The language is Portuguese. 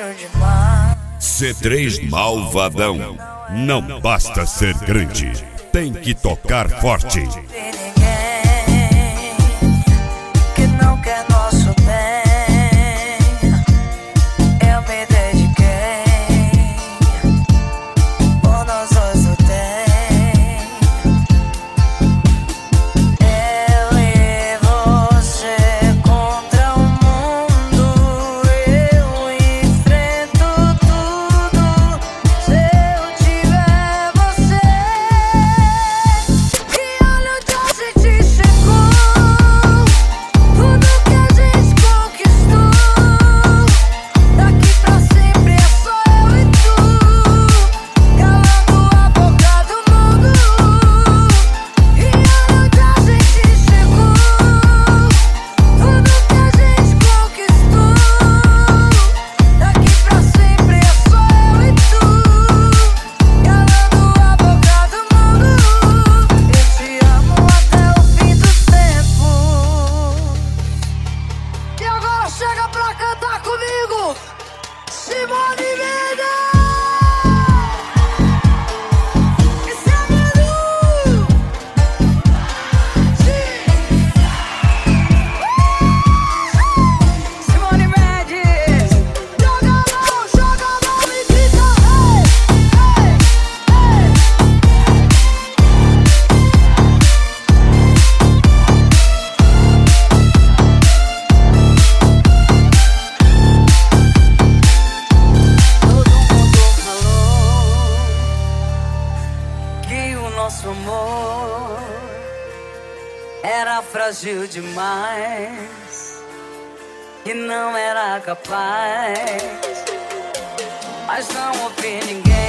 frágil demais. C3 Malvadão. Não basta ser grande, tem que tocar forte. Tem ninguém que não quer nosso bem. Eu me dediquei, por nós dois lutei. Eu e você contra o mundo. Eu enfrento tudo se eu tiver você. E olha onde a gente chegou, tudo que a gente conquistou. Daqui pra sempre é só eu e tu, calando a boca do mundo. E olha onde a gente chegou, tudo que a gente conquistou. Daqui pra sempre é só eu e tu, calando a boca do mundo. Eu te amo até o fim dos tempos. E agora chega pra cantar comigo, Simone Mendes. Esse é Manu. Simone Mendes. Joga a mão e grita hey, Todo mundo falou que o nosso amor era frágil demais, que não era capaz, mas não ouvi ninguém